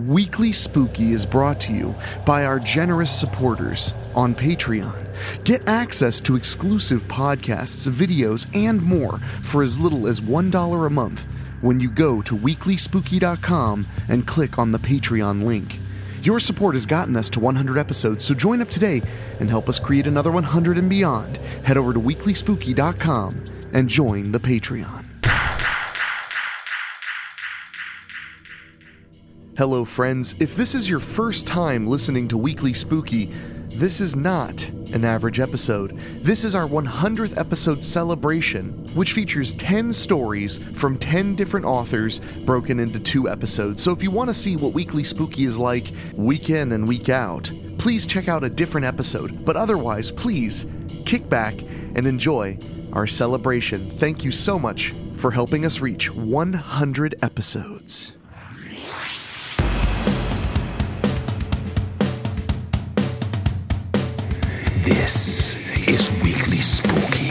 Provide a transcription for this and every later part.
Weekly Spooky is brought to you by our generous supporters on Patreon. Get access to exclusive podcasts, videos, and more for as little as $1 a month when you go to weeklyspooky.com and click on the Patreon link. Your support has gotten us to 100 episodes, so join up today and help us create another 100 and beyond. Head over to weeklyspooky.com and join the Patreon. Hello friends, if this is your first time listening to Weekly Spooky, this is not an average episode. This is our 100th episode celebration, which features 10 stories from 10 different authors broken into 2 episodes. So if you want to see what Weekly Spooky is like week in and week out, please check out a different episode. But otherwise, please kick back and enjoy our celebration. Thank you so much for helping us reach 100 episodes. This is Weekly Spooky.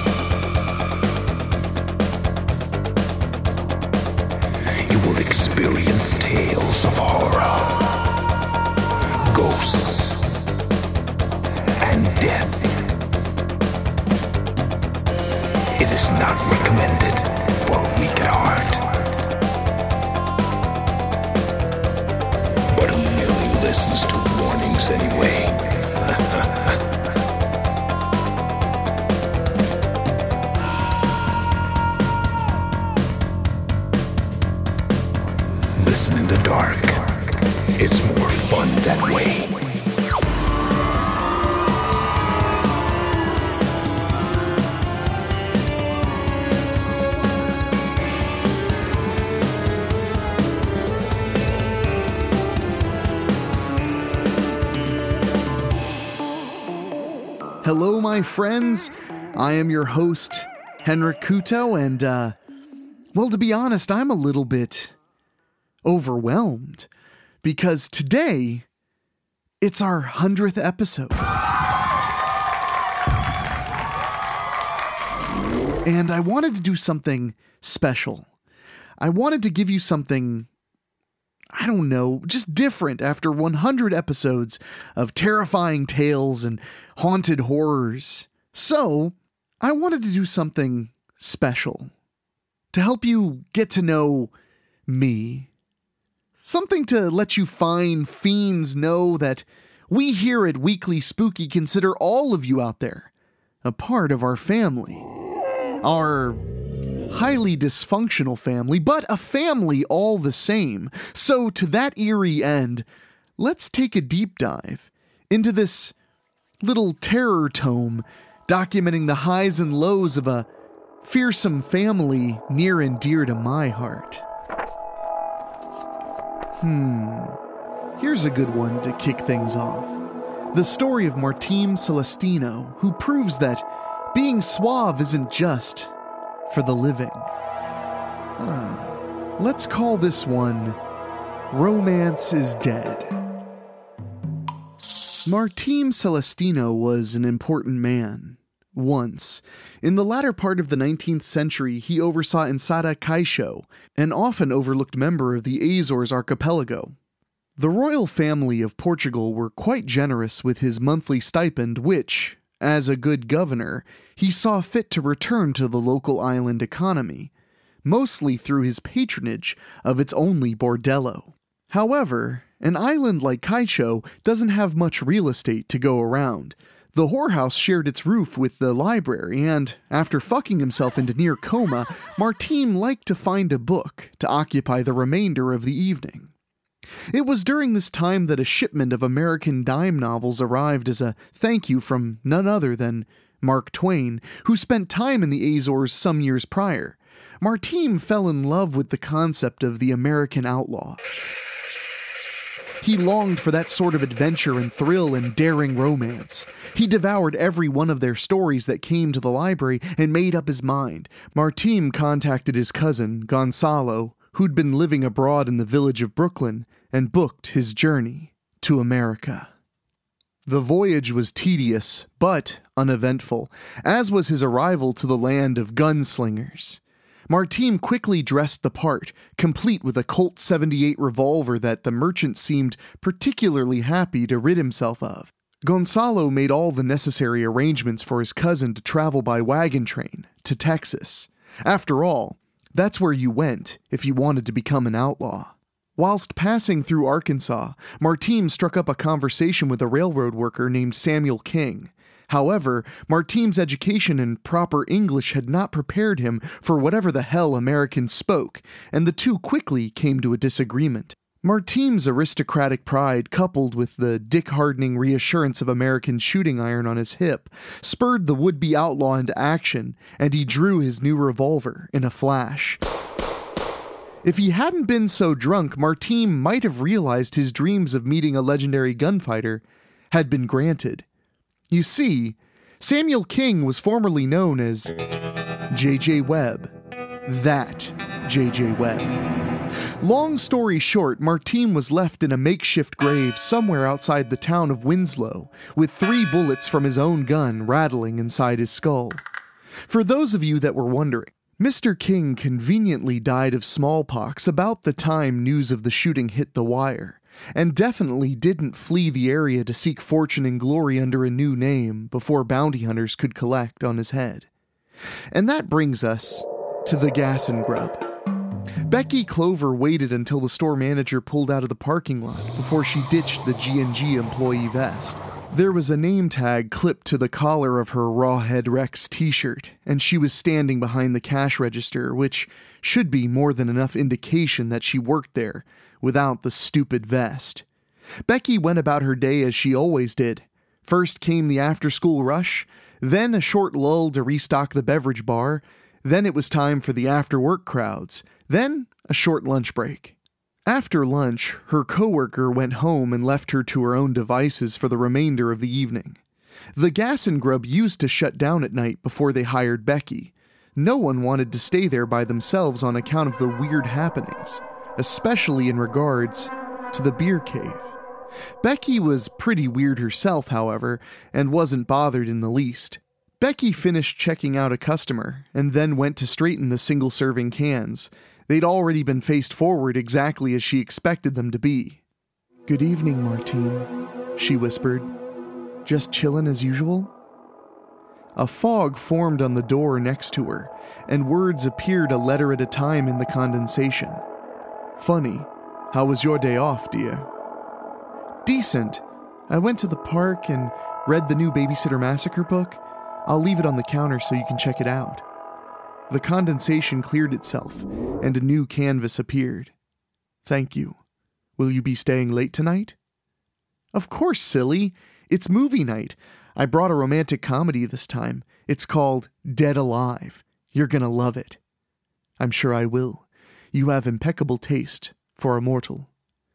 You will experience tales of horror, ghosts, and death. It is not recommended for a weak at heart. But who merely listens to warnings anyway? Listen in the dark. It's more fun that way. Hello, my friends. I am your host, Henrik Kuto, and, well, to be honest, I'm a little bit overwhelmed because today it's our 100th episode. And I wanted to do something special. I wanted to give you something, I don't know, just different after 100 episodes of terrifying tales and haunted horrors. So, I wanted to do something special to help you get to know me. Something to let you fine fiends know that we here at Weekly Spooky consider all of you out there a part of our family. Our highly dysfunctional family, but a family all the same. So to that eerie end, let's take a deep dive into this little terror tome documenting the highs and lows of a fearsome family near and dear to my heart. Here's a good one to kick things off. The story of Martine Celestino, who proves that being suave isn't just for the living. Let's call this one Romance is Dead. Martine Celestino was an important man. Once, in the latter part of the 19th century, he oversaw Ensada Caixo, an often overlooked member of the Azores archipelago. The royal family of Portugal were quite generous with his monthly stipend, which, as a good governor, he saw fit to return to the local island economy, mostly through his patronage of its only bordello. However, an island like Caixo doesn't have much real estate to go around. The whorehouse shared its roof with the library, and after fucking himself into near coma, Martine liked to find a book to occupy the remainder of the evening. It was during this time that a shipment of American dime novels arrived as a thank you from none other than Mark Twain, who spent time in the Azores some years prior. Martine fell in love with the concept of the American outlaw. He longed for that sort of adventure and thrill and daring romance. He devoured every one of their stories that came to the library and made up his mind. Martine contacted his cousin, Gonzalo, who'd been living abroad in the village of Brooklyn, and booked his journey to America. The voyage was tedious, but uneventful, as was his arrival to the land of gunslingers. Martine quickly dressed the part, complete with a Colt 78 revolver that the merchant seemed particularly happy to rid himself of. Gonzalo made all the necessary arrangements for his cousin to travel by wagon train to Texas. After all, that's where you went if you wanted to become an outlaw. Whilst passing through Arkansas, Martine struck up a conversation with a railroad worker named Samuel King. However, Martine's education in proper English had not prepared him for whatever the hell Americans spoke, and the two quickly came to a disagreement. Martine's aristocratic pride, coupled with the dick-hardening reassurance of American shooting iron on his hip, spurred the would-be outlaw into action, and he drew his new revolver in a flash. If he hadn't been so drunk, Martine might have realized his dreams of meeting a legendary gunfighter had been granted. You see, Samuel King was formerly known as J.J. Webb. That J.J. Webb. Long story short, Martine was left in a makeshift grave somewhere outside the town of Winslow, with 3 bullets from his own gun rattling inside his skull. For those of you that were wondering, Mr. King conveniently died of smallpox about the time news of the shooting hit the wire, and definitely didn't flee the area to seek fortune and glory under a new name before bounty hunters could collect on his head. And that brings us to the gas and grub. Becky Clover waited until the store manager pulled out of the parking lot before she ditched the G&G employee vest. There was a name tag clipped to the collar of her Rawhead Rex t-shirt, and she was standing behind the cash register, which should be more than enough indication that she worked there, without the stupid vest. Becky went about her day as she always did. First came the after-school rush, then a short lull to restock the beverage bar, then it was time for the after-work crowds, then a short lunch break. After lunch, her coworker went home and left her to her own devices for the remainder of the evening. The Gas and Grub used to shut down at night before they hired Becky. No one wanted to stay there by themselves on account of the weird happenings, especially in regards to the beer cave. Becky was pretty weird herself, however, and wasn't bothered in the least. Becky finished checking out a customer, and then went to straighten the single-serving cans. They'd already been faced forward exactly as she expected them to be. "Good evening, Martine," she whispered. "Just chillin' as usual?" A fog formed on the door next to her, and words appeared a letter at a time in the condensation. "Funny. How was your day off, dear?" "Decent. I went to the park and read the new Babysitter Massacre book. I'll leave it on the counter so you can check it out." The condensation cleared itself, and a new canvas appeared. "Thank you. Will you be staying late tonight?" "Of course, silly. It's movie night. I brought a romantic comedy this time. It's called Dead Alive. You're gonna love it." "I'm sure I will. You have impeccable taste for a mortal."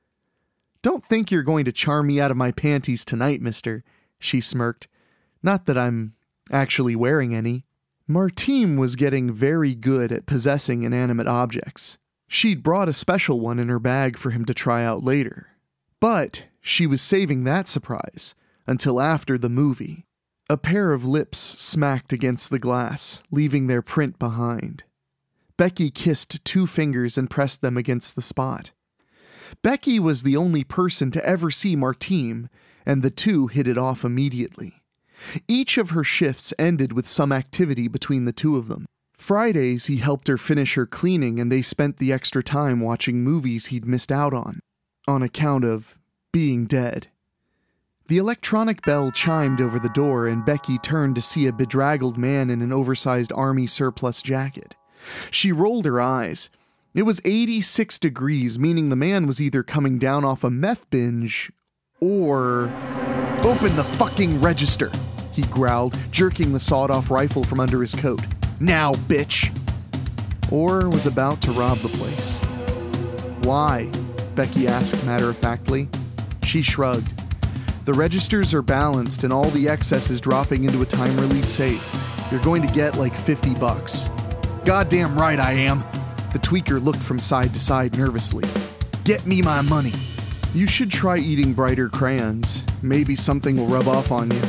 "Don't think you're going to charm me out of my panties tonight, mister," she smirked. "Not that I'm actually wearing any." Martine was getting very good at possessing inanimate objects. She'd brought a special one in her bag for him to try out later. But she was saving that surprise until after the movie. A pair of lips smacked against the glass, leaving their print behind. Becky kissed 2 fingers and pressed them against the spot. Becky was the only person to ever see Martine, and the two hit it off immediately. Each of her shifts ended with some activity between the two of them. Fridays, he helped her finish her cleaning, and they spent the extra time watching movies he'd missed out on account of being dead. The electronic bell chimed over the door, and Becky turned to see a bedraggled man in an oversized army surplus jacket. She rolled her eyes. It was 86 degrees, meaning the man was either coming down off a meth binge or... "Open the fucking register," he growled, jerking the sawed-off rifle from under his coat. "Now, bitch!" Or was about to rob the place. "Why?" Becky asked matter-of-factly. She shrugged. "The registers are balanced and all the excess is dropping into a time-release safe. You're going to get like $50. "Goddamn right I am." The tweaker looked from side to side nervously. "Get me my money." "You should try eating brighter crayons. Maybe something will rub off on you."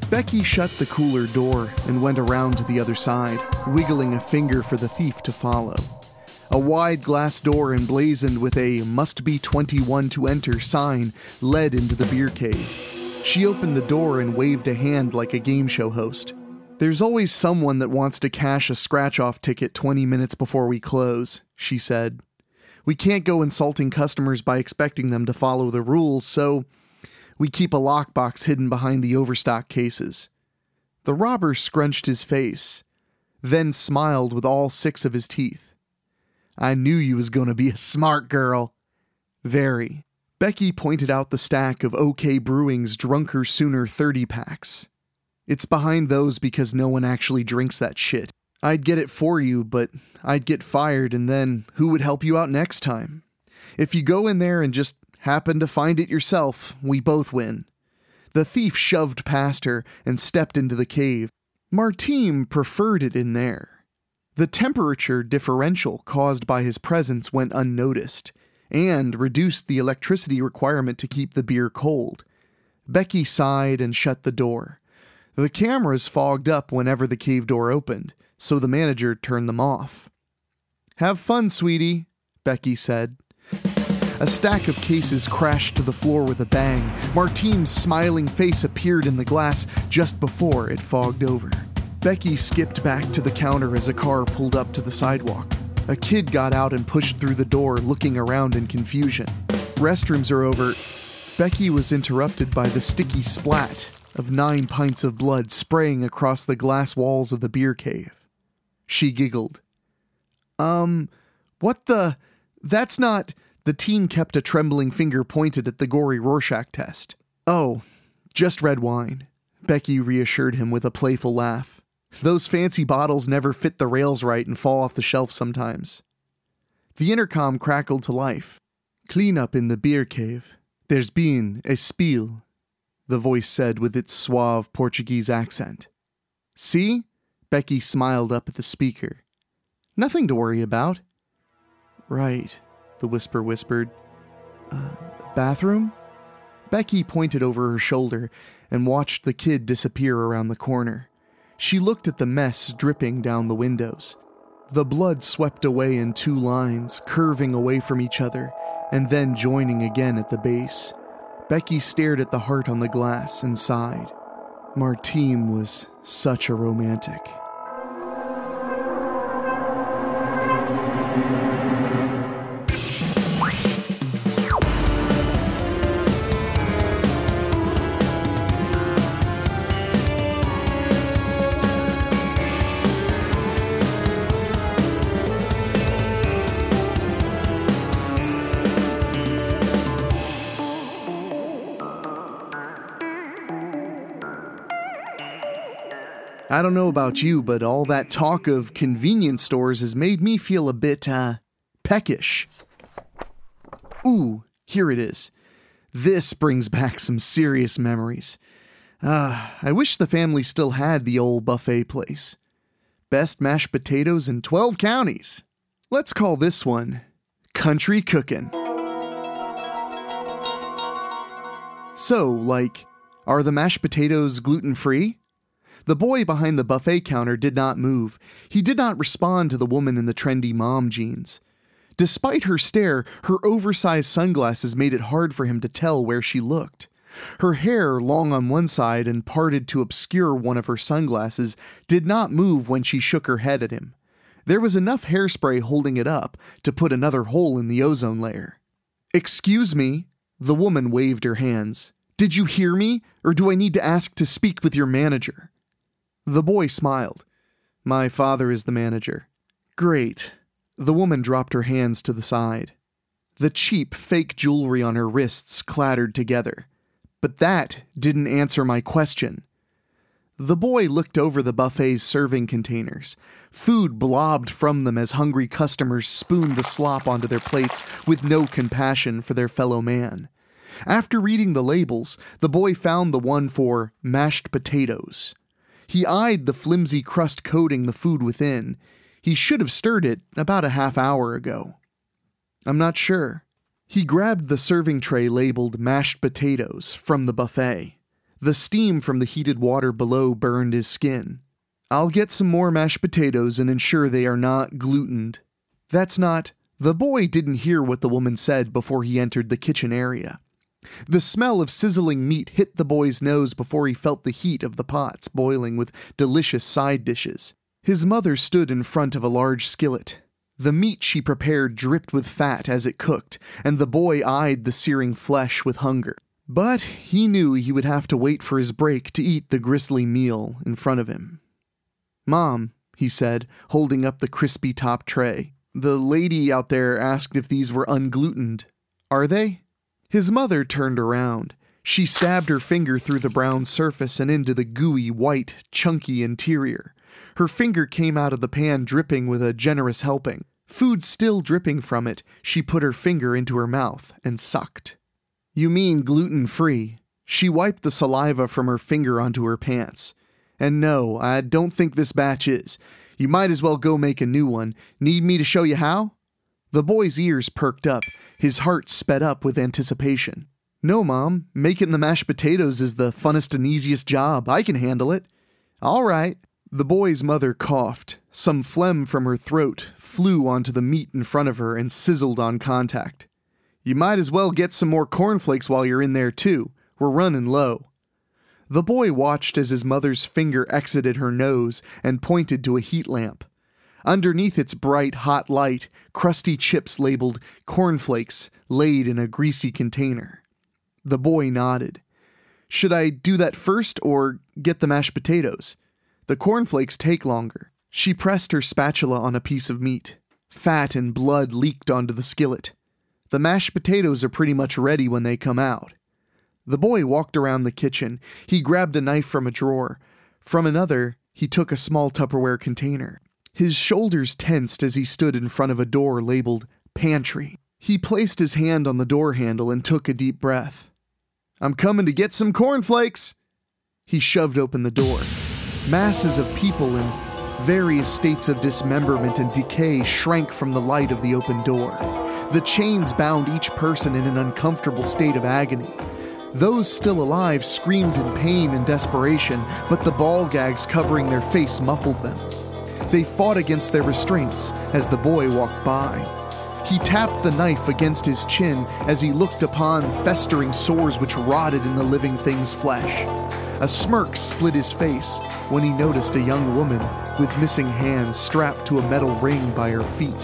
Becky shut the cooler door and went around to the other side, wiggling a finger for the thief to follow. A wide glass door emblazoned with a "Must be 21 to enter" sign led into the beer cave. She opened the door and waved a hand like a game show host. "There's always someone that wants to cash a scratch-off ticket 20 minutes before we close," she said. "We can't go insulting customers by expecting them to follow the rules, so we keep a lockbox hidden behind the overstock cases." The robber scrunched his face, then smiled with all 6 of his teeth. "I knew you was gonna be a smart girl." "Very." Becky pointed out the stack of OK Brewing's Drunker Sooner 30-packs. "It's behind those because no one actually drinks that shit. I'd get it for you, but I'd get fired, and then who would help you out next time? If you go in there and just happen to find it yourself, we both win." The thief shoved past her and stepped into the cave. Martine preferred it in there. The temperature differential caused by his presence went unnoticed, and reduced the electricity requirement to keep the beer cold. Becky sighed and shut the door. The cameras fogged up whenever the cave door opened, so the manager turned them off. "Have fun, sweetie," Becky said. A stack of cases crashed to the floor with a bang. Martine's smiling face appeared in the glass just before it fogged over. Becky skipped back to the counter as a car pulled up to the sidewalk. A kid got out and pushed through the door, looking around in confusion. "Restrooms are over." Becky was interrupted by the sticky splat of 9 pints of blood spraying across the glass walls of the beer cave. She giggled. What the... That's not..." The teen kept a trembling finger pointed at the gory Rorschach test. "Oh, just red wine," Becky reassured him with a playful laugh. "Those fancy bottles never fit the rails right and fall off the shelf sometimes." The intercom crackled to life. "Clean up in the beer cave. There's been a spill," the voice said with its suave Portuguese accent. "See?" Becky smiled up at the speaker. "Nothing to worry about." "Right," the whisper whispered. Bathroom?" Becky pointed over her shoulder and watched the kid disappear around the corner. She looked at the mess dripping down the windows. The blood swept away in 2 lines, curving away from each other, and then joining again at the base. Becky stared at the heart on the glass and sighed. Martine was such a romantic. I don't know about you, but all that talk of convenience stores has made me feel a bit, peckish. Ooh, here it is. This brings back some serious memories. I wish the family still had the old buffet place. Best mashed potatoes in 12 counties. Let's call this one Country Cookin'. So, are the mashed potatoes gluten-free? The boy behind the buffet counter did not move. He did not respond to the woman in the trendy mom jeans. Despite her stare, her oversized sunglasses made it hard for him to tell where she looked. Her hair, long on one side and parted to obscure one of her sunglasses, did not move when she shook her head at him. There was enough hairspray holding it up to put another hole in the ozone layer. "Excuse me," the woman waved her hands. "Did you hear me, or do I need to ask to speak with your manager?" The boy smiled. "My father is the manager." "Great." The woman dropped her hands to the side. The cheap, fake jewelry on her wrists clattered together. "But that didn't answer my question." The boy looked over the buffet's serving containers. Food blobbed from them as hungry customers spooned the slop onto their plates with no compassion for their fellow man. After reading the labels, the boy found the one for mashed potatoes. He eyed the flimsy crust coating the food within. He should have stirred it about a half hour ago. "I'm not sure." He grabbed the serving tray labeled mashed potatoes from the buffet. The steam from the heated water below burned his skin. "I'll get some more mashed potatoes and ensure they are not glutened." That's not... The boy didn't hear what the woman said before he entered the kitchen area. The smell of sizzling meat hit the boy's nose before he felt the heat of the pots boiling with delicious side dishes. His mother stood in front of a large skillet. The meat she prepared dripped with fat as it cooked, and the boy eyed the searing flesh with hunger. But he knew he would have to wait for his break to eat the grisly meal in front of him. "Mom," he said, holding up the crispy top tray, "the lady out there asked if these were unglutened. Are they?" His mother turned around. She stabbed her finger through the brown surface and into the gooey, white, chunky interior. Her finger came out of the pan dripping with a generous helping. Food still dripping from it, she put her finger into her mouth and sucked. "You mean gluten-free." She wiped the saliva from her finger onto her pants. "And no, I don't think this batch is. You might as well go make a new one. Need me to show you how?" The boy's ears perked up. His heart sped up with anticipation. "No, Mom. Making the mashed potatoes is the funnest and easiest job. I can handle it." "All right." The boy's mother coughed. Some phlegm from her throat flew onto the meat in front of her and sizzled on contact. "You might as well get some more cornflakes while you're in there, too. We're running low." The boy watched as his mother's finger exited her nose and pointed to a heat lamp. Underneath its bright, hot light, crusty chips labeled cornflakes laid in a greasy container. The boy nodded. "Should I do that first or get the mashed potatoes? The cornflakes take longer." She pressed her spatula on a piece of meat. Fat and blood leaked onto the skillet. "The mashed potatoes are pretty much ready when they come out." The boy walked around the kitchen. He grabbed a knife from a drawer. From another, he took a small Tupperware container. His shoulders tensed as he stood in front of a door labeled pantry. He placed his hand on the door handle and took a deep breath. "I'm coming to get some cornflakes." He shoved open the door. Masses of people in various states of dismemberment and decay shrank from the light of the open door. The chains bound each person in an uncomfortable state of agony. Those still alive screamed in pain and desperation, but the ball gags covering their face muffled them. They fought against their restraints as the boy walked by. He tapped the knife against his chin as he looked upon festering sores which rotted in the living thing's flesh. A smirk split his face when he noticed a young woman with missing hands strapped to a metal ring by her feet.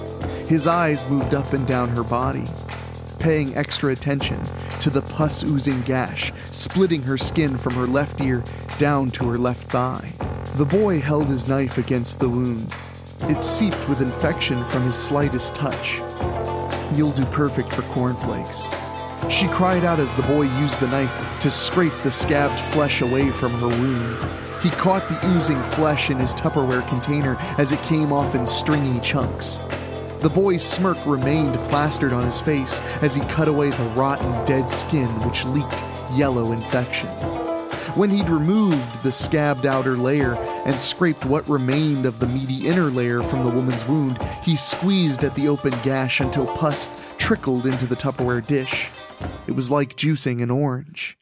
His eyes moved up and down her body, paying extra attention to the pus-oozing gash splitting her skin from her left ear down to her left thigh. The boy held his knife against the wound. It seeped with infection from his slightest touch. "You'll do perfect for cornflakes." She cried out as the boy used the knife to scrape the scabbed flesh away from her wound. He caught the oozing flesh in his Tupperware container as it came off in stringy chunks. The boy's smirk remained plastered on his face as he cut away the rotten, dead skin which leaked yellow infection. When he'd removed the scabbed outer layer and scraped what remained of the meaty inner layer from the woman's wound, he squeezed at the open gash until pus trickled into the Tupperware dish. It was like juicing an orange.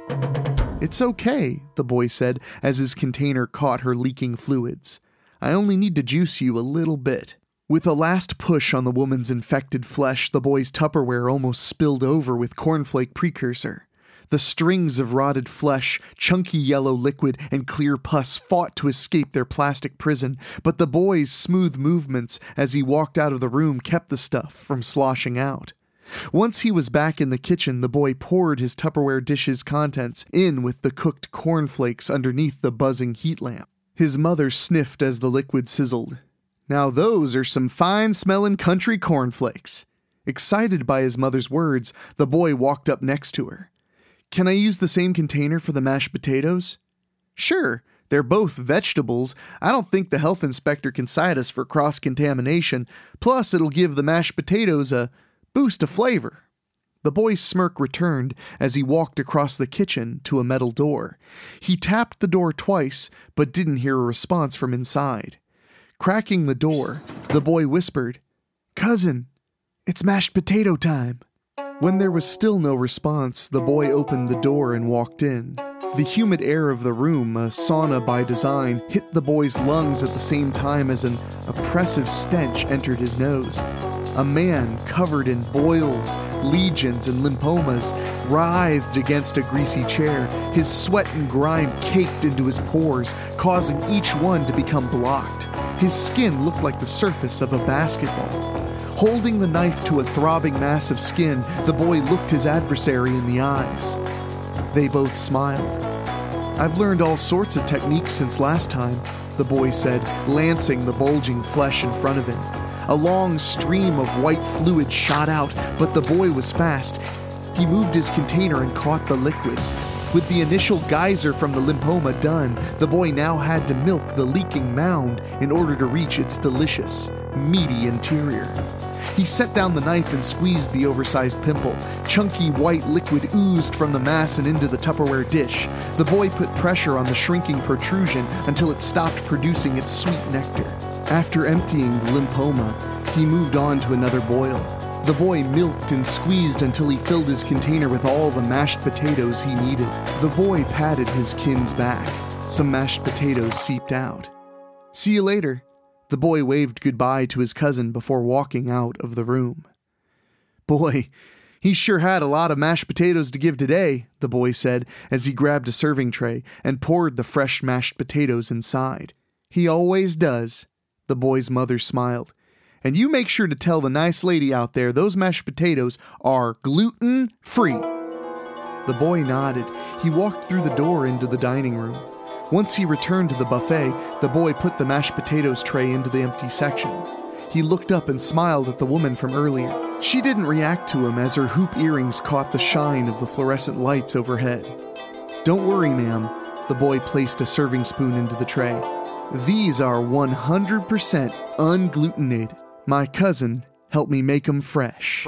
"It's okay," the boy said as his container caught her leaking fluids. "I only need to juice you a little bit." With a last push on the woman's infected flesh, the boy's Tupperware almost spilled over with cornflake precursor. The strings of rotted flesh, chunky yellow liquid, and clear pus fought to escape their plastic prison, but the boy's smooth movements as he walked out of the room kept the stuff from sloshing out. Once he was back in the kitchen, the boy poured his Tupperware dish's contents in with the cooked cornflakes underneath the buzzing heat lamp. His mother sniffed as the liquid sizzled. "Now those are some fine-smelling country cornflakes." Excited by his mother's words, the boy walked up next to her. "Can I use the same container for the mashed potatoes?" "Sure, they're both vegetables. I don't think the health inspector can cite us for cross-contamination. Plus, it'll give the mashed potatoes a boost of flavor." The boy's smirk returned as he walked across the kitchen to a metal door. He tapped the door twice, but didn't hear a response from inside. Cracking the door, the boy whispered, "Cousin, it's mashed potato time." When there was still no response, the boy opened the door and walked in. The humid air of the room, a sauna by design, hit the boy's lungs at the same time as an oppressive stench entered his nose. A man covered in boils, legions, and lymphomas writhed against a greasy chair, his sweat and grime caked into his pores, causing each one to become blocked. His skin looked like the surface of a basketball. Holding the knife to a throbbing mass of skin, the boy looked his adversary in the eyes. They both smiled. "I've learned all sorts of techniques since last time," the boy said, lancing the bulging flesh in front of him. A long stream of white fluid shot out, but the boy was fast. He moved his container and caught the liquid. With the initial geyser from the lymphoma done, the boy now had to milk the leaking mound in order to reach its delicious, meaty interior. He set down the knife and squeezed the oversized pimple. Chunky white liquid oozed from the mass and into the Tupperware dish. The boy put pressure on the shrinking protrusion until it stopped producing its sweet nectar. After emptying the lymphoma, he moved on to another boil. The boy milked and squeezed until he filled his container with all the mashed potatoes he needed. The boy patted his kin's back. Some mashed potatoes seeped out. "See you later." The boy waved goodbye to his cousin before walking out of the room. "Boy, he sure had a lot of mashed potatoes to give today," the boy said as he grabbed a serving tray and poured the fresh mashed potatoes inside. "He always does." The boy's mother smiled. "And you make sure to tell the nice lady out there those mashed potatoes are gluten-free." The boy nodded. He walked through the door into the dining room. Once he returned to the buffet, the boy put the mashed potatoes tray into the empty section. He looked up and smiled at the woman from earlier. She didn't react to him as her hoop earrings caught the shine of the fluorescent lights overhead. "Don't worry, ma'am." The boy placed a serving spoon into the tray. "These are 100% unglutenated. My cousin helped me make them fresh."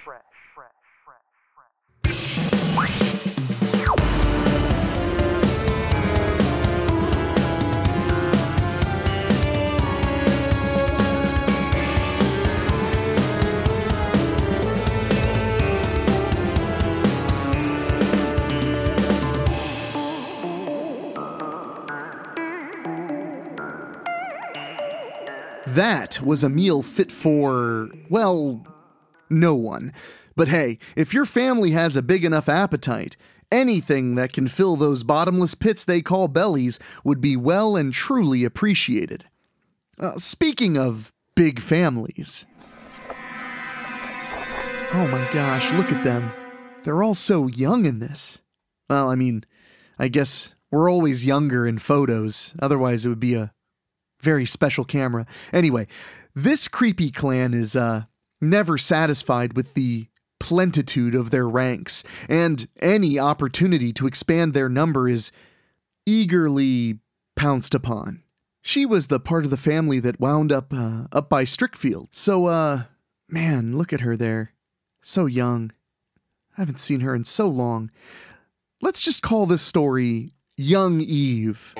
That was a meal fit for, well, no one. But hey, if your family has a big enough appetite, anything that can fill those bottomless pits they call bellies would be well and truly appreciated. Speaking of big families. Oh my gosh, look at them. They're all so young in this. Well, I mean, I guess we're always younger in photos, otherwise it would be a very special camera. Anyway, this creepy clan is never satisfied with the plentitude of their ranks, and any opportunity to expand their number is eagerly pounced upon. She was the part of the family that wound up by Strickfield. So, man, look at her there. So young. I haven't seen her in so long. Let's just call this story Young Eve.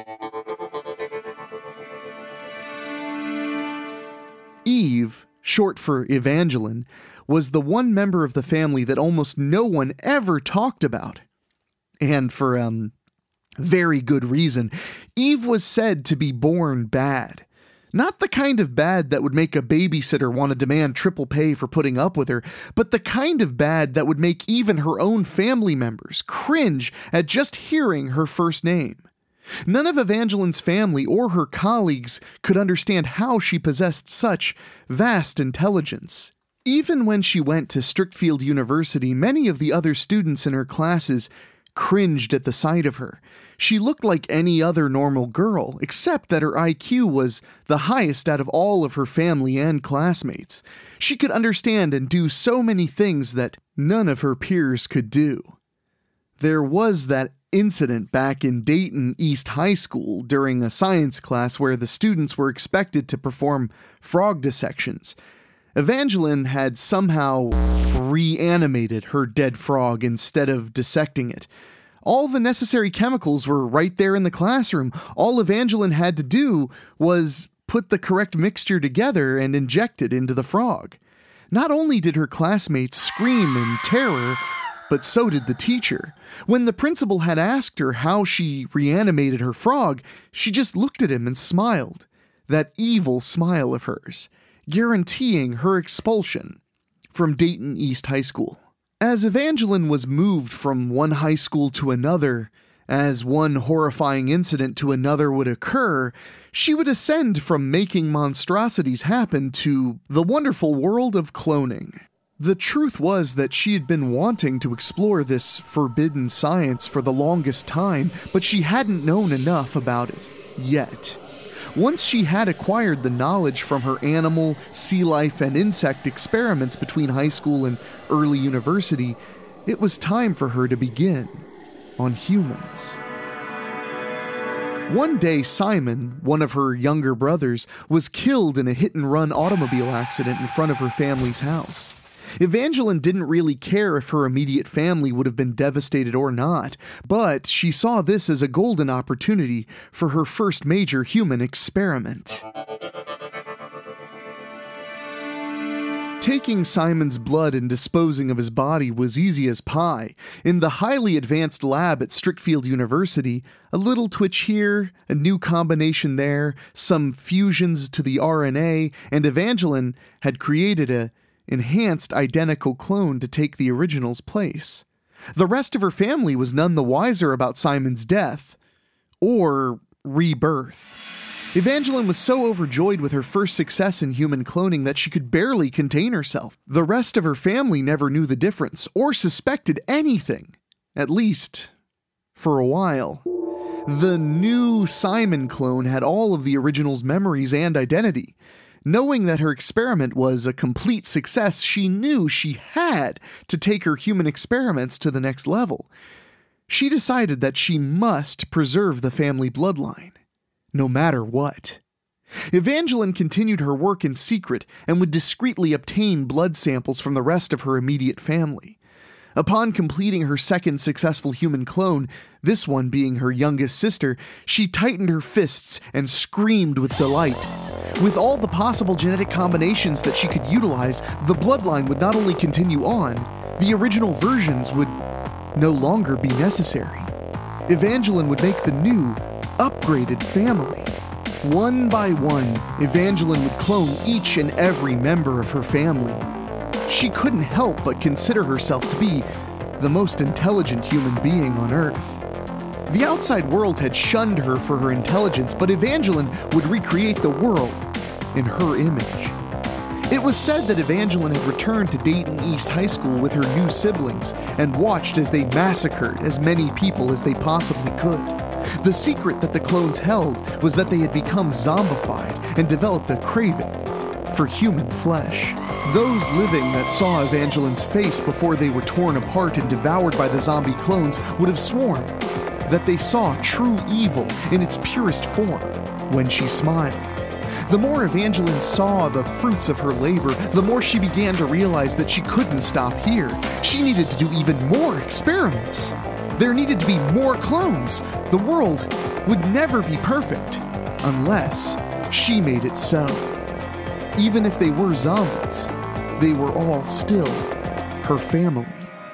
Eve, short for Evangeline, was the one member of the family that almost no one ever talked about. And for, very good reason. Eve was said to be born bad. Not the kind of bad that would make a babysitter want to demand triple pay for putting up with her, but the kind of bad that would make even her own family members cringe at just hearing her first name. None of Evangeline's family or her colleagues could understand how she possessed such vast intelligence. Even when she went to Strickfield University, many of the other students in her classes cringed at the sight of her. She looked like any other normal girl, except that her IQ was the highest out of all of her family and classmates. She could understand and do so many things that none of her peers could do. There was that incident back in Dayton East High School during a science class where the students were expected to perform frog dissections. Evangeline had somehow reanimated her dead frog instead of dissecting it. All the necessary chemicals were right there in the classroom. All Evangeline had to do was put the correct mixture together and inject it into the frog. Not only did her classmates scream in terror, but so did the teacher. When the principal had asked her how she reanimated her frog, she just looked at him and smiled. That evil smile of hers, guaranteeing her expulsion from Dayton East High School. As Evangeline was moved from one high school to another, as one horrifying incident to another would occur, she would ascend from making monstrosities happen to the wonderful world of cloning. The truth was that she had been wanting to explore this forbidden science for the longest time, but she hadn't known enough about it yet. Once she had acquired the knowledge from her animal, sea life, and insect experiments between high school and early university, it was time for her to begin on humans. One day, Simon, one of her younger brothers, was killed in a hit-and-run automobile accident in front of her family's house. Evangeline didn't really care if her immediate family would have been devastated or not, but she saw this as a golden opportunity for her first major human experiment. Taking Simon's blood and disposing of his body was easy as pie. In the highly advanced lab at Strickfield University, a little twitch here, a new combination there, some fusions to the RNA, and Evangeline had created a enhanced identical clone to take the original's place. The rest of her family was none the wiser about Simon's death, or rebirth. Evangeline was so overjoyed with her first success in human cloning that she could barely contain herself. The rest of her family never knew the difference, or suspected anything, at least for a while. The new Simon clone had all of the original's memories and identity. Knowing that her experiment was a complete success, she knew she had to take her human experiments to the next level. She decided that she must preserve the family bloodline, no matter what. Evangeline continued her work in secret and would discreetly obtain blood samples from the rest of her immediate family. Upon completing her second successful human clone, this one being her youngest sister, she tightened her fists and screamed with delight. With all the possible genetic combinations that she could utilize, the bloodline would not only continue on, the original versions would no longer be necessary. Evangeline would make the new, upgraded family. One by one, Evangeline would clone each and every member of her family. She couldn't help but consider herself to be the most intelligent human being on Earth. The outside world had shunned her for her intelligence, but Evangeline would recreate the world in her image. It was said that Evangeline had returned to Dayton East High School with her new siblings and watched as they massacred as many people as they possibly could. The secret that the clones held was that they had become zombified and developed a craving for human flesh. Those living that saw Evangeline's face before they were torn apart and devoured by the zombie clones would have sworn that they saw true evil in its purest form when she smiled. The more Evangeline saw the fruits of her labor, the more she began to realize that she couldn't stop here. She needed to do even more experiments. There needed to be more clones. The world would never be perfect unless she made it so. Even if they were zombies, they were all still her family.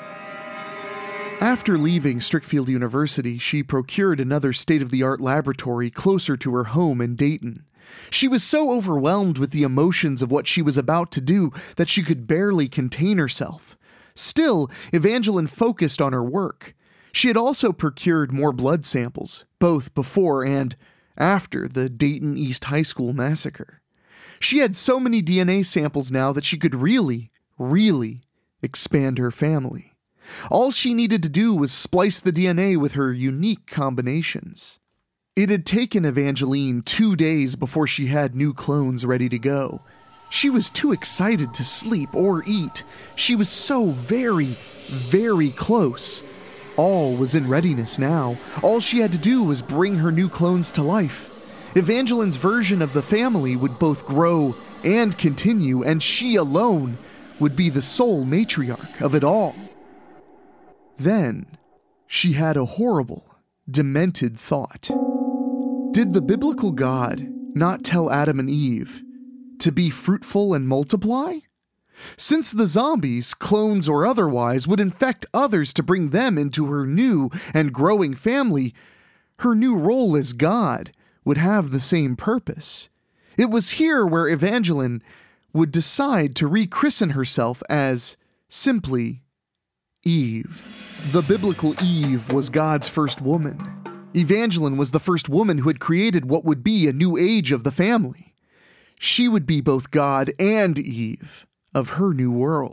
After leaving Strickfield University, she procured another state-of-the-art laboratory closer to her home in Dayton. She was so overwhelmed with the emotions of what she was about to do that she could barely contain herself. Still, Evangeline focused on her work. She had also procured more blood samples, both before and after the Dayton East High School massacre. She had so many DNA samples now that she could really expand her family. All she needed to do was splice the DNA with her unique combinations. It had taken Evangeline 2 days before she had new clones ready to go. She was too excited to sleep or eat. She was so very close. All was in readiness now. All she had to do was bring her new clones to life. Evangeline's version of the family would both grow and continue, and she alone would be the sole matriarch of it all. Then, she had a horrible, demented thought. Did the biblical God not tell Adam and Eve to be fruitful and multiply? Since the zombies, clones or otherwise, would infect others to bring them into her new and growing family, her new role as God would have the same purpose. It was here where Evangeline would decide to rechristen herself as simply Eve. The biblical Eve was God's first woman. Evangeline was the first woman who had created what would be a new age of the family. She would be both God and Eve of her new world.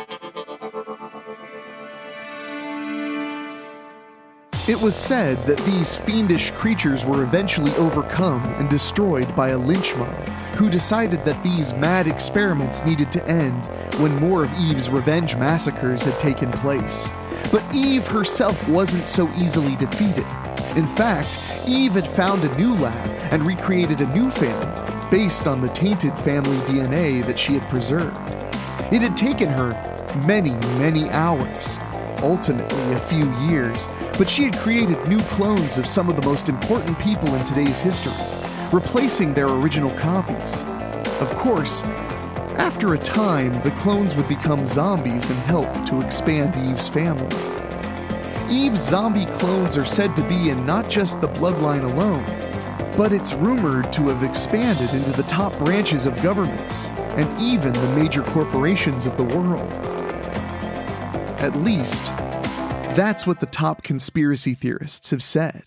It was said that these fiendish creatures were eventually overcome and destroyed by a lynch mob, who decided that these mad experiments needed to end when more of Eve's revenge massacres had taken place. But Eve herself wasn't so easily defeated. In fact, Eve had found a new lab and recreated a new family based on the tainted family DNA that she had preserved. It had taken her many, many hours, ultimately a few years, but she had created new clones of some of the most important people in today's history, replacing their original copies. Of course, after a time, the clones would become zombies and help to expand Eve's family. Eve's zombie clones are said to be in not just the bloodline alone, but it's rumored to have expanded into the top branches of governments and even the major corporations of the world. At least, that's what the top conspiracy theorists have said.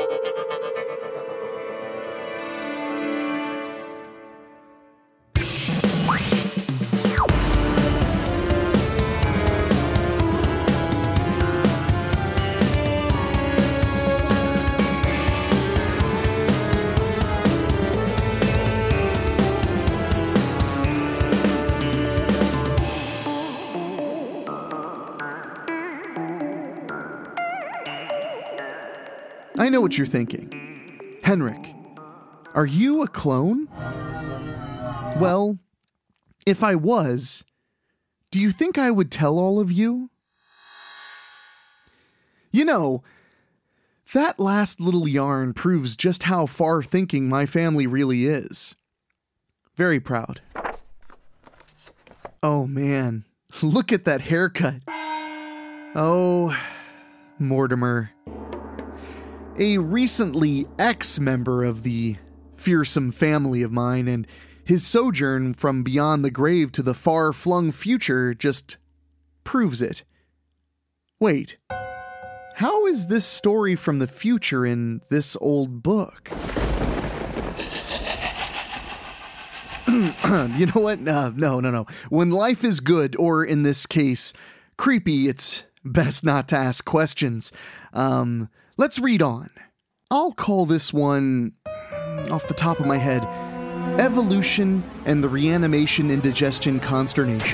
I know what you're thinking. Henrik, are you a clone? Well, if I was, do you think I would tell all of you? You know, that last little yarn proves just how far-thinking my family really is. Very proud. Oh man, look at that haircut. Oh, Mortimer. A recently ex-member of the fearsome family of mine, and his sojourn from beyond the grave to the far-flung future just proves it. Wait, how is this story from the future in this old book? You know what? No. When life is good, or in this case, creepy, it's best not to ask questions. Let's read on. I'll call this one, off the top of my head, Evolution and the Reanimation Indigestion Consternation.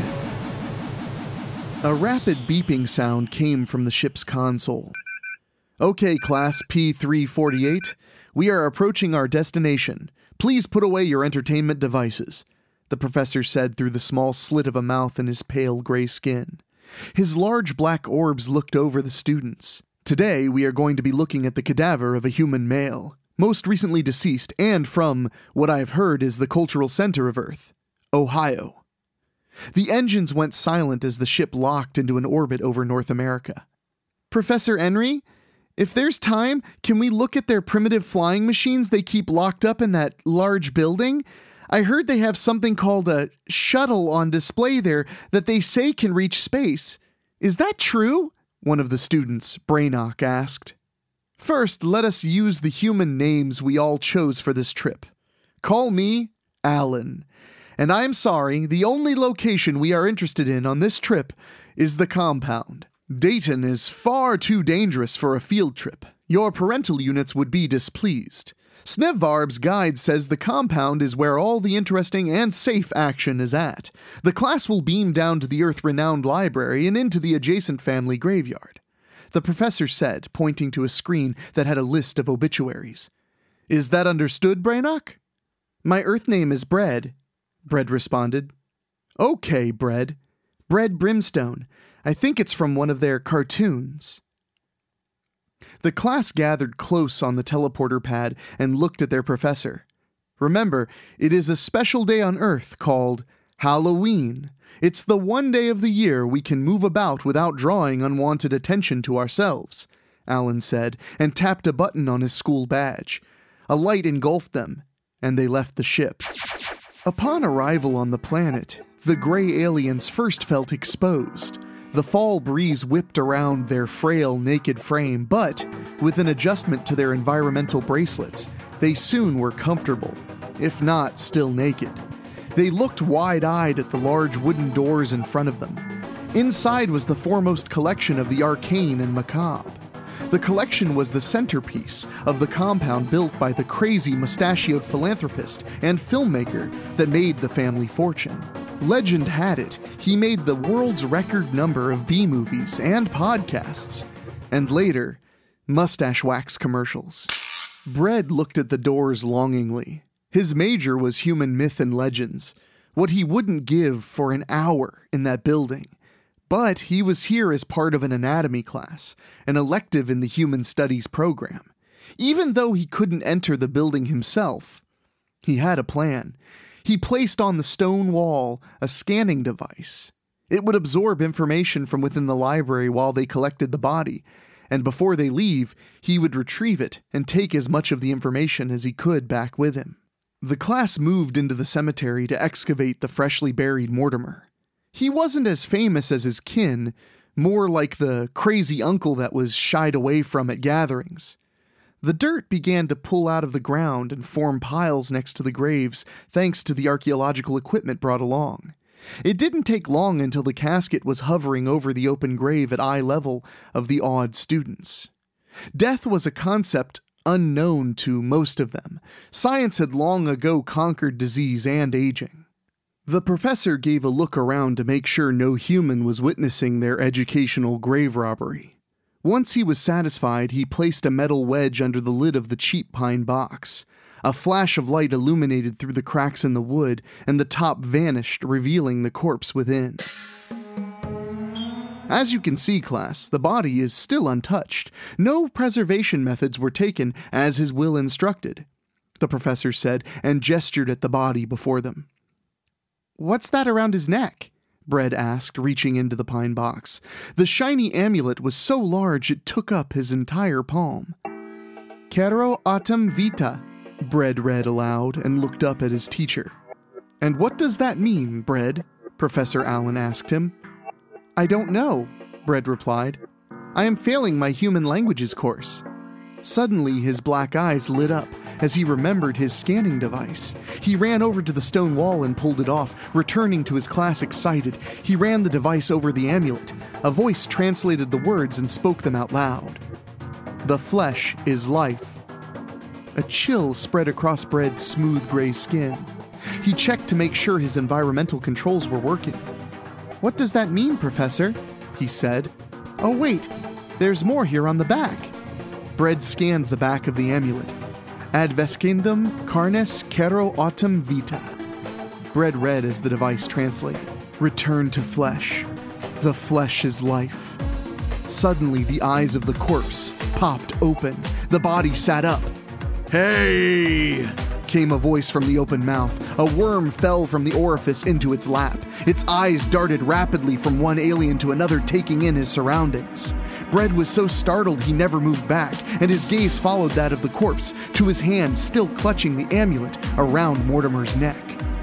A rapid beeping sound came from the ship's console. Okay, Class P348, we are approaching our destination. Please put away your entertainment devices, the professor said through the small slit of a mouth in his pale gray skin. His large black orbs looked over the students. Today, we are going to be looking at the cadaver of a human male, most recently deceased, and from what I've heard is the cultural center of Earth, Ohio. The engines went silent as the ship locked into an orbit over North America. Professor Henry, if there's time, can we look at their primitive flying machines they keep locked up in that large building? I heard they have something called a shuttle on display there that they say can reach space. Is that true? One of the students, Brainock, asked. First, let us use the human names we all chose for this trip. Call me Alan. And I'm sorry, the only location we are interested in on this trip is the compound. Dayton is far too dangerous for a field trip. Your parental units would be displeased. Snevarb's guide says the compound is where all the interesting and safe action is at. The class will beam down to the Earth-renowned library and into the adjacent family graveyard, the professor said, pointing to a screen that had a list of obituaries. Is that understood, Brainock? My Earth name is Bread, Bread responded. Okay, Bread. Bread Brimstone. I think it's from one of their cartoons. The class gathered close on the teleporter pad and looked at their professor. Remember, it is a special day on Earth called Halloween, It's the one day of the year we can move about without drawing unwanted attention to ourselves, Alan said, and tapped a button on his school badge. A light engulfed them, and they left the ship. Upon arrival on the planet, the gray aliens first felt exposed. The fall breeze whipped around their frail, naked frame, but, with an adjustment to their environmental bracelets, they soon were comfortable, if not still naked. They looked wide-eyed at the large wooden doors in front of them. Inside was the foremost collection of the arcane and macabre. The collection was the centerpiece of the compound built by the crazy mustachioed philanthropist and filmmaker that made the family fortune. Legend had it, he made the world's record number of B-movies and podcasts, and later, mustache wax commercials. Bread looked at the doors longingly. His major was human myth and legends, what he wouldn't give for an hour in that building. But he was here as part of an anatomy class, an elective in the human studies program. Even though he couldn't enter the building himself, he had a plan. He placed on the stone wall a scanning device. It would absorb information from within the library while they collected the body, and before they leave, he would retrieve it and take as much of the information as he could back with him. The class moved into the cemetery to excavate the freshly buried Mortimer. He wasn't as famous as his kin, more like the crazy uncle that was shied away from at gatherings. The dirt began to pull out of the ground and form piles next to the graves thanks to the archaeological equipment brought along. It didn't take long until the casket was hovering over the open grave at eye level of the awed students. Death was a concept unknown to most of them. Science had long ago conquered disease and aging. The professor gave a look around to make sure no human was witnessing their educational grave robbery. Once he was satisfied, he placed a metal wedge under the lid of the cheap pine box. A flash of light illuminated through the cracks in the wood, and the top vanished, revealing the corpse within. As you can see, class, the body is still untouched. No preservation methods were taken, as his will instructed, the professor said, and gestured at the body before them. "What's that around his neck?" Bread asked, reaching into the pine box. The shiny amulet was so large it took up his entire palm. "Caro autem vita," Bread read aloud and looked up at his teacher. "And what does that mean, Bread?" Professor Allen asked him. "I don't know," Bread replied. "I am failing my human languages course." Suddenly, his black eyes lit up as he remembered his scanning device. He ran over to the stone wall and pulled it off, returning to his class excited. He ran the device over the amulet. A voice translated the words and spoke them out loud. "The flesh is life." A chill spread across Bread's smooth gray skin. He checked to make sure his environmental controls were working. "What does that mean, Professor?" he said. "Oh wait, there's more here on the back." Bread scanned the back of the amulet. "Advescendum carnes caro autem vita." Bread read as the device translated. "Return to flesh. The flesh is life." Suddenly, the eyes of the corpse popped open. The body sat up. "Hey!" came a voice from the open mouth. A worm fell from the orifice into its lap. Its eyes darted rapidly from one alien to another, taking in his surroundings. Bread was so startled he never moved back, and his gaze followed that of the corpse, to his hand still clutching the amulet around Mortimer's neck.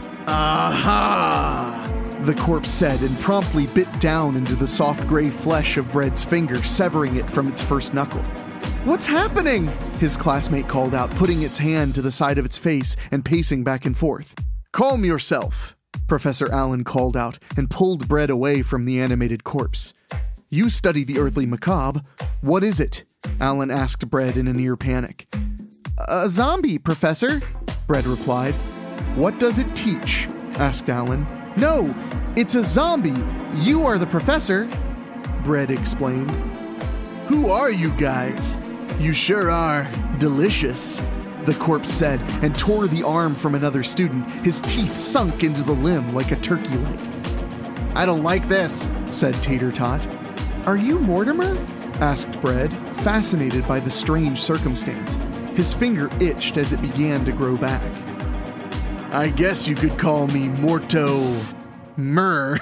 "Aha!" the corpse said, and promptly bit down into the soft gray flesh of Bread's finger, severing it from its first knuckle. "What's happening?" his classmate called out, putting its hand to the side of its face and pacing back and forth. "Calm yourself," Professor Allen called out and pulled Bread away from the animated corpse. "You study the earthly macabre. What is it?" Allen asked Bread in a near panic. "A zombie, Professor," Bread replied. "What does it teach?" asked Allen. "No, it's a zombie. You are the professor," Bread explained. "Who are you guys? You sure are delicious," the corpse said, and tore the arm from another student. His teeth sunk into the limb like a turkey leg. "I don't like this," said Tater Tot. "Are you Mortimer?" asked Bread, fascinated by the strange circumstance. His finger itched as it began to grow back. "I guess you could call me Morto Myrrh.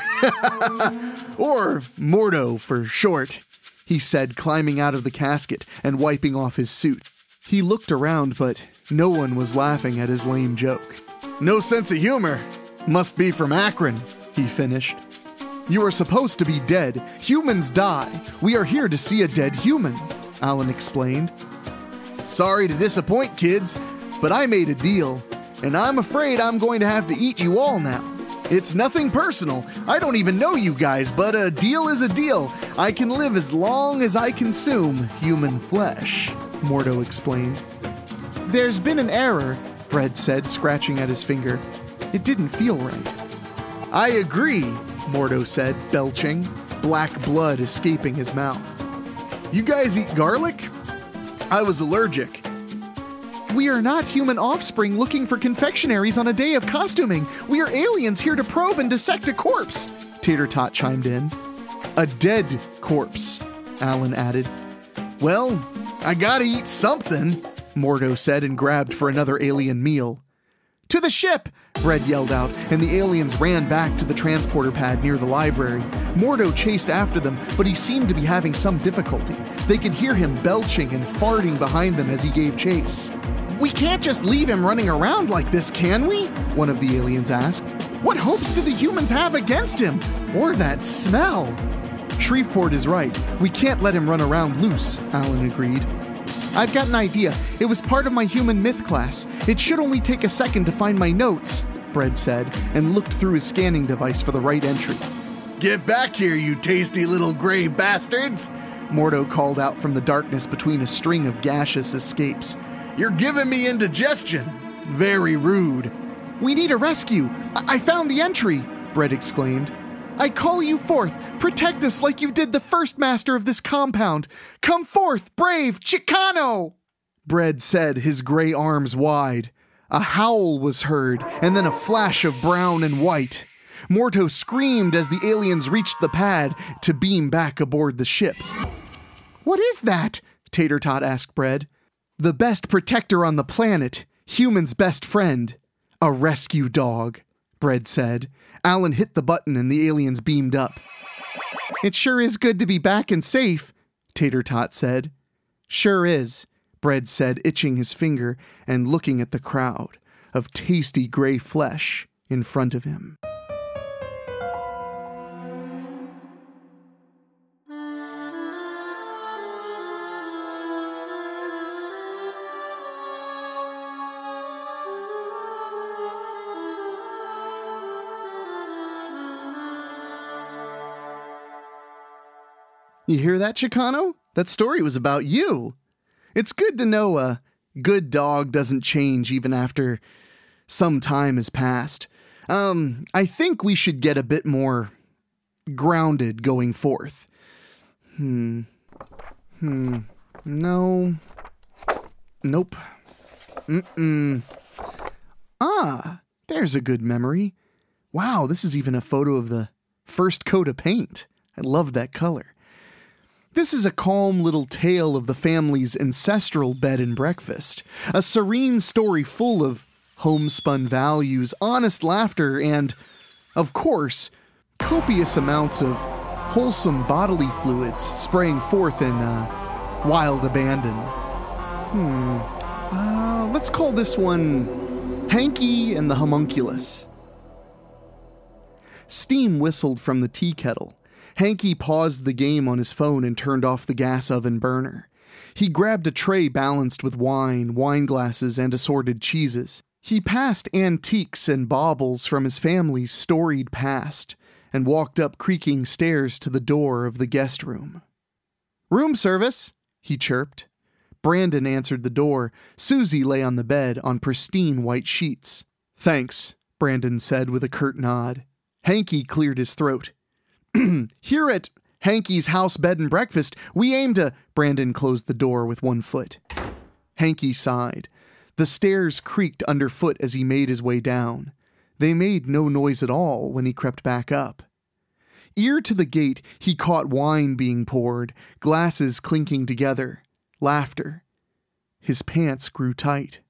Or Mordo for short, he said, climbing out of the casket and wiping off his suit. He looked around, but no one was laughing at his lame joke. No sense of humor. Must be from Akron, he finished. You are supposed to be dead. Humans die. We are here to see a dead human, Alan explained. Sorry to disappoint, kids, but I made a deal, and I'm afraid I'm going to have to eat you all now. It's nothing personal. I don't even know you guys, but a deal is a deal. I can live as long as I consume human flesh, Mordo explained. There's been an error, Bread said, scratching at his finger. It didn't feel right. I agree, Mordo said, belching, black blood escaping his mouth. You guys eat garlic? I was allergic. We are not human offspring looking for confectionaries on a day of costuming. We are aliens here to probe and dissect a corpse, Tater Tot chimed in. A dead corpse, Alan added. Well, I gotta eat something, Mordo said and grabbed for another alien meal. To the ship, Bread yelled out, and the aliens ran back to the transporter pad near the library. Mordo chased after them, but he seemed to be having some difficulty. They could hear him belching and farting behind them as he gave chase. We can't just leave him running around like this, can we? One of the aliens asked. What hopes do the humans have against him? Or that smell? Shreveport is right. We can't let him run around loose, Alan agreed. I've got an idea. It was part of my human myth class. It should only take a second to find my notes, Bread said, and looked through his scanning device for the right entry. Get back here, you tasty little gray bastards, Mordo called out from the darkness between a string of gaseous escapes. You're giving me indigestion. Very rude. We need a rescue. I found the entry, Bread exclaimed. I call you forth. Protect us like you did the first master of this compound. Come forth, brave Chicano! Bread said, his gray arms wide. A howl was heard, and then a flash of brown and white. Mordo screamed as the aliens reached the pad to beam back aboard the ship. What is that? Tater Tot asked Bread. The best protector on the planet, human's best friend. A rescue dog, Bread said. Alan hit the button and the aliens beamed up. It sure is good to be back and safe, Tater Tot said. Sure is, Bread said, itching his finger and looking at the crowd of tasty gray flesh in front of him. You hear that, Chicano? That story was about you. It's good to know a good dog doesn't change even after some time has passed. I think we should get a bit more grounded going forth. No. Nope. There's a good memory. Wow, this is even a photo of the first coat of paint. I love that color. This is a calm little tale of the family's ancestral bed and breakfast. A serene story full of homespun values, honest laughter, and, of course, copious amounts of wholesome bodily fluids spraying forth in wild abandon. Let's call this one Hanky and the Homunculus. Steam whistled from the tea kettle. Hanky paused the game on his phone and turned off the gas oven burner. He grabbed a tray balanced with wine, wine glasses, and assorted cheeses. He passed antiques and baubles from his family's storied past and walked up creaking stairs to the door of the guest room. Room service, he chirped. Brandon answered the door. Susie lay on the bed on pristine white sheets. Thanks, Brandon said with a curt nod. Hanky cleared his throat. Here at Hanky's House Bed and Breakfast, we aim to... Brandon closed the door with one foot. Hanky sighed. The stairs creaked underfoot as he made his way down. They made no noise at all when he crept back up. Ear to the gate, he caught wine being poured, glasses clinking together, laughter. His pants grew tight.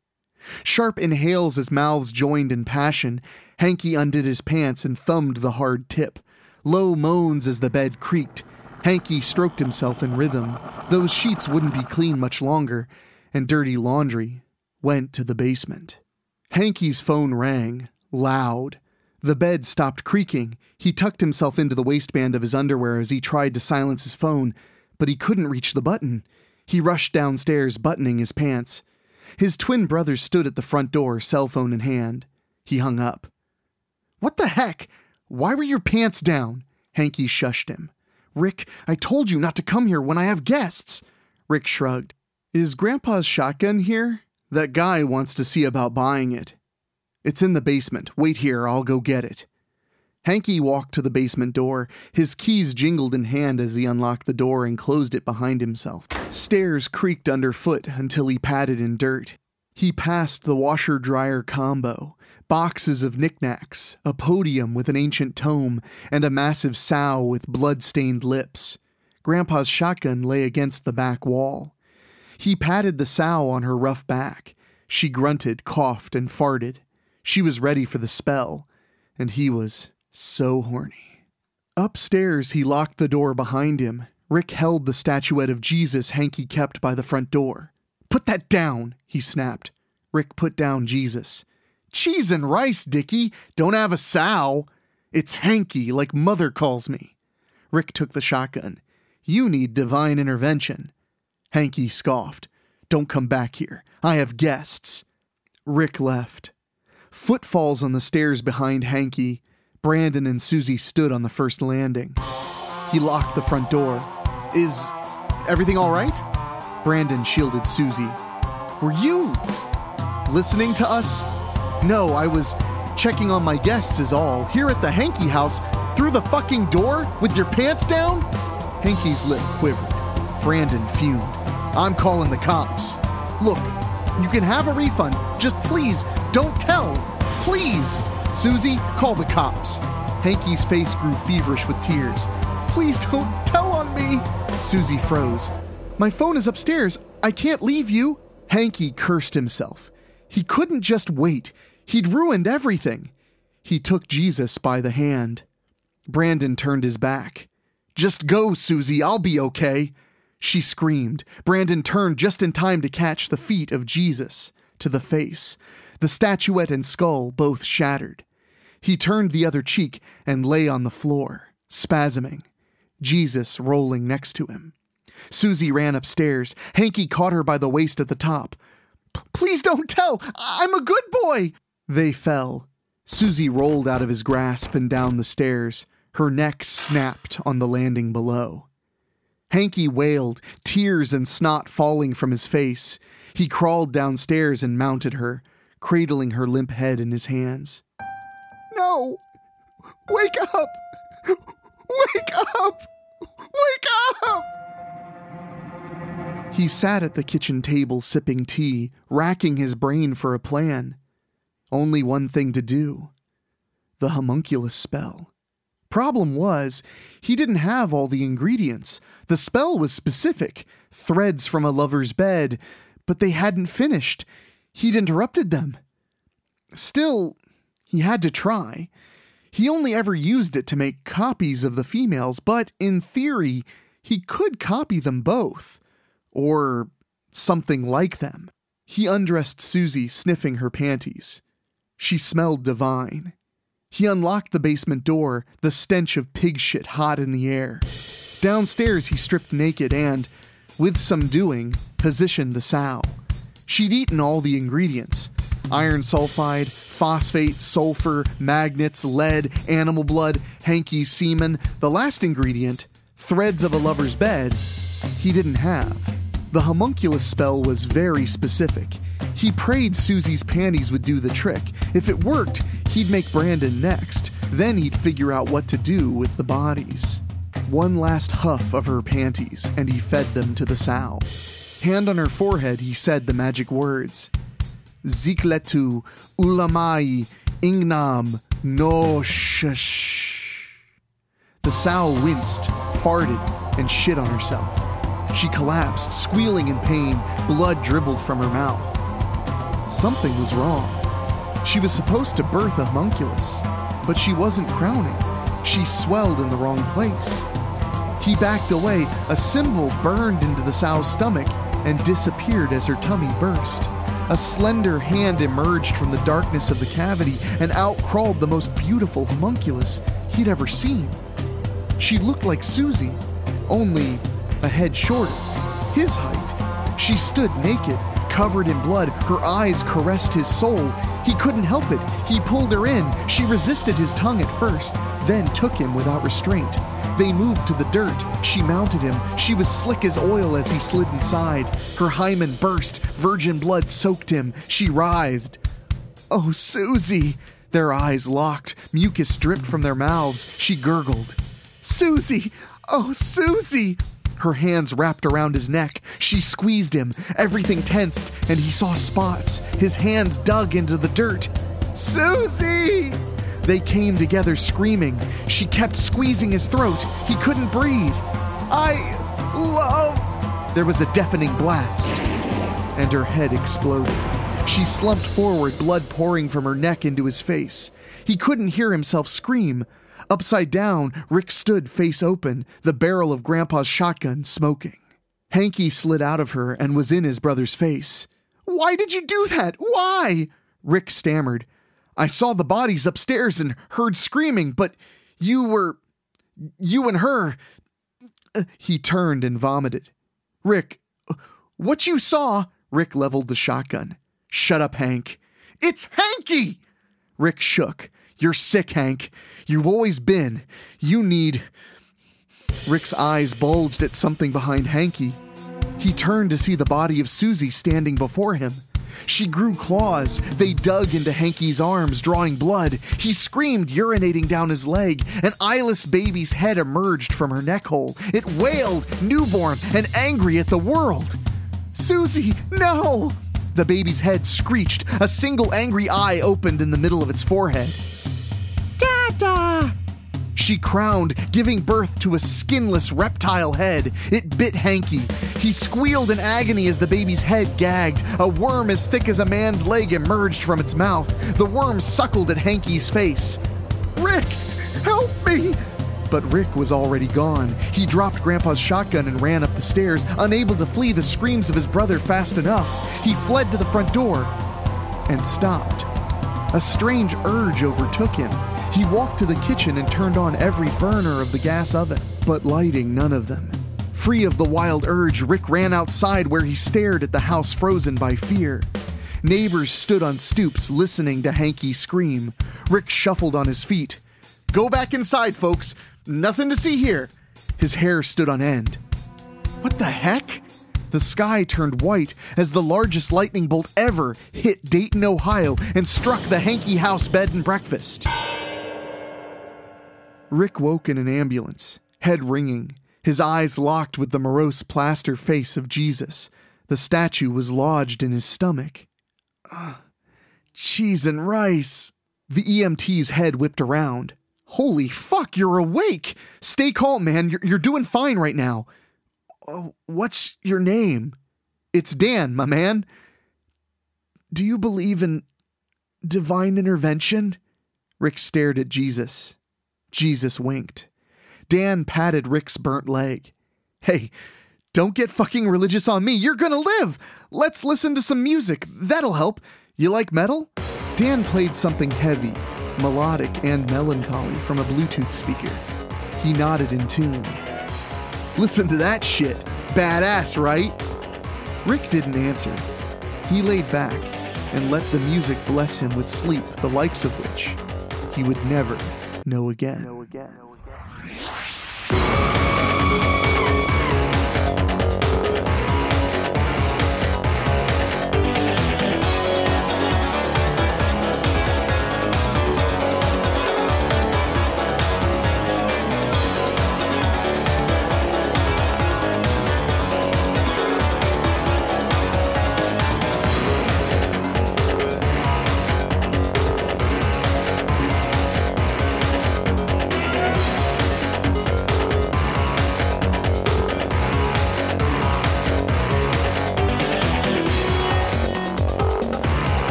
Sharp inhales as mouths joined in passion. Hanky undid his pants and thumbed the hard tip. Low moans as the bed creaked. Hanky stroked himself in rhythm. Those sheets wouldn't be clean much longer, and dirty laundry went to the basement. Hanky's phone rang, loud. The bed stopped creaking. He tucked himself into the waistband of his underwear as he tried to silence his phone, but he couldn't reach the button. He rushed downstairs, buttoning his pants. His twin brother stood at the front door, cell phone in hand. He hung up. "What the heck? Why were your pants down?" Hanky shushed him. "Rick, I told you not to come here when I have guests." Rick shrugged. "Is Grandpa's shotgun here? That guy wants to see about buying it." "It's in the basement. Wait here, I'll go get it." Hanky walked to the basement door. His keys jingled in hand as he unlocked the door and closed it behind himself. Stairs creaked underfoot until he padded in dirt. He passed the washer-dryer combo, boxes of knickknacks, a podium with an ancient tome, and a massive sow with blood-stained lips. Grandpa's shotgun lay against the back wall. He patted the sow on her rough back. She grunted, coughed, and farted. She was ready for the spell, and he was so horny. Upstairs, he locked the door behind him. Rick held the statuette of Jesus Hanky kept by the front door. "Put that down," he snapped. Rick put down Jesus. "Cheese and rice, Dickie. Don't have a sow. It's Hanky, like Mother calls me." Rick took the shotgun. "You need divine intervention." Hanky scoffed. "Don't come back here. I have guests." Rick left. Footfalls on the stairs behind Hanky. Brandon and Susie stood on the first landing. He locked the front door. "Is everything all right?" Brandon shielded Susie. "Were you listening to us?" "No, I was checking on my guests is all. Here at the Hanky house, through the fucking door, with your pants down?" Hanky's lip quivered. Brandon fumed. "I'm calling the cops." "Look, you can have a refund. Just please, don't tell. Please." "Susie, call the cops." Hanky's face grew feverish with tears. "Please don't tell on me." Susie froze. "My phone is upstairs. I can't leave you." Hanky cursed himself. He couldn't just wait. He'd ruined everything. He took Jesus by the hand. Brandon turned his back. "Just go, Susie. I'll be okay." She screamed. Brandon turned just in time to catch the feet of Jesus to the face. The statuette and skull both shattered. He turned the other cheek and lay on the floor, spasming. Jesus rolling next to him. Susie ran upstairs. Hanky caught her by the waist at the top. "Please don't tell! I'm a good boy!" They fell. Susie rolled out of his grasp and down the stairs. Her neck snapped on the landing below. Hanky wailed, tears and snot falling from his face. He crawled downstairs and mounted her, cradling her limp head in his hands. "No! Wake up! Wake up! Wake up!" He sat at the kitchen table sipping tea, racking his brain for a plan. Only one thing to do. The homunculus spell. Problem was, he didn't have all the ingredients. The spell was specific, threads from a lover's bed, but they hadn't finished. He'd interrupted them. Still, he had to try. He only ever used it to make copies of the females, but in theory, he could copy them both. Or something like them. He undressed Susie, sniffing her panties. She smelled divine. He unlocked the basement door, the stench of pig shit hot in the air. Downstairs, he stripped naked and, with some doing, positioned the sow. She'd eaten all the ingredients. Iron sulfide, phosphate, sulfur, magnets, lead, animal blood, Hanky's semen. The last ingredient, threads of a lover's bed, he didn't have. The homunculus spell was very specific. He prayed Susie's panties would do the trick. If it worked, he'd make Brandon next. Then he'd figure out what to do with the bodies. One last huff of her panties, and he fed them to the sow. Hand on her forehead, he said the magic words. Zikletu, ulamai, ingnam, no shush. The sow winced, farted, and shit on herself. She collapsed, squealing in pain. Blood dribbled from her mouth. Something was wrong. She was supposed to birth a homunculus, but she wasn't crowning. She swelled in the wrong place. He backed away. A symbol burned into the sow's stomach and disappeared as her tummy burst. A slender hand emerged from the darkness of the cavity, and out crawled the most beautiful homunculus he'd ever seen. She looked like Susie, only a head shorter, his height. She stood naked, covered in blood. Her eyes caressed his soul. He couldn't help it. He pulled her in. She resisted his tongue at first, then took him without restraint. They moved to the dirt. She mounted him. She was slick as oil as he slid inside. Her hymen burst. Virgin blood soaked him. She writhed. "Oh, Susie!" Their eyes locked. Mucus dripped from their mouths. She gurgled. "Susie! Oh, Susie!" Her hands wrapped around his neck. She squeezed him. Everything tensed, and he saw spots. His hands dug into the dirt. "Susie!" They came together screaming. She kept squeezing his throat. He couldn't breathe. "I love..." There was a deafening blast, and her head exploded. She slumped forward, blood pouring from her neck into his face. He couldn't hear himself scream. Upside down, Rick stood face open, the barrel of Grandpa's shotgun smoking. Hanky slid out of her and was in his brother's face. "Why did you do that? Why?" Rick stammered. "I saw the bodies upstairs and heard screaming, but you and her..." He turned and vomited. "Rick, what you saw..." Rick leveled the shotgun. "Shut up, Hank." "It's Hanky!" Rick shook. "You're sick, Hank. You've always been. You need..." Rick's eyes bulged at something behind Hanky. He turned to see the body of Susie standing before him. She grew claws. They dug into Hanky's arms, drawing blood. He screamed, urinating down his leg. An eyeless baby's head emerged from her neck hole. It wailed, newborn and angry at the world. "Susie, no!" The baby's head screeched. A single angry eye opened in the middle of its forehead. "Dada!" She crowned, giving birth to a skinless reptile head. It bit Hanky. He squealed in agony as the baby's head gagged. A worm as thick as a man's leg emerged from its mouth. The worm suckled at Hanky's face. "Rick, help me!" But Rick was already gone. He dropped Grandpa's shotgun and ran up the stairs, unable to flee the screams of his brother fast enough. He fled to the front door and stopped. A strange urge overtook him. He walked to the kitchen and turned on every burner of the gas oven, but lighting none of them. Free of the wild urge, Rick ran outside where he stared at the house frozen by fear. Neighbors stood on stoops listening to Hanky scream. Rick shuffled on his feet. "Go back inside, folks. Nothing to see here." His hair stood on end. What the heck? The sky turned white as the largest lightning bolt ever hit Dayton, Ohio, and struck the Hanky house bed and breakfast. Rick woke in an ambulance, head ringing, his eyes locked with the morose plaster face of Jesus. The statue was lodged in his stomach. Cheese and rice. The EMT's head whipped around. "Holy fuck, you're awake! Stay calm, man. You're doing fine right now." "What's your name?" "It's Dan, my man." "Do you believe in divine intervention?" Rick stared at Jesus. Jesus winked. Dan patted Rick's burnt leg. "Hey, don't get fucking religious on me. You're gonna live. Let's listen to some music. That'll help. You like metal?" Dan played something heavy, melodic and melancholy from a Bluetooth speaker. He nodded in tune. "Listen to that shit. Badass, right?" Rick didn't answer. He laid back and let the music bless him with sleep, the likes of which he would never know again.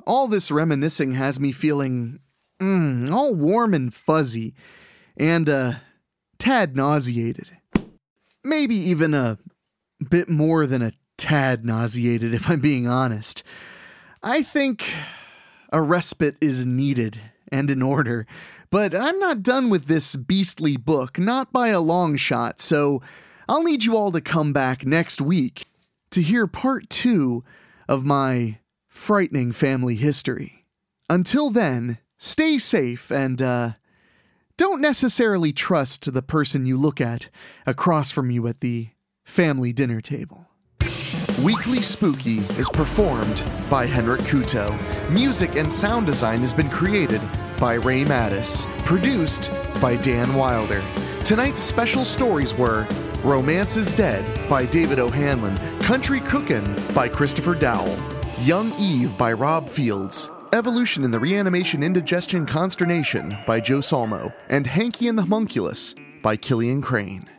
All this reminiscing has me feeling all warm and fuzzy, and tad nauseated. Maybe even a bit more than a tad nauseated, if I'm being honest. I think a respite is needed and in order, but I'm not done with this beastly book, not by a long shot, so I'll need you all to come back next week to hear part 2 of my frightening family history. Until then, stay safe and don't necessarily trust the person you look at across from you at the family dinner table. Weekly Spooky is performed by Henrik Kuto. Music and sound design has been created by Ray Mattis. Produced by Dan Wilder. Tonight's special stories were Romance is Dead by David O'Hanlon, Country Cookin' by Christopher Dowell, Young Eve by Rob Fields, Evolution in the Reanimation Indigestion Consternation by Joe Salmo, and Hanky and the Homunculus by Killian Crane.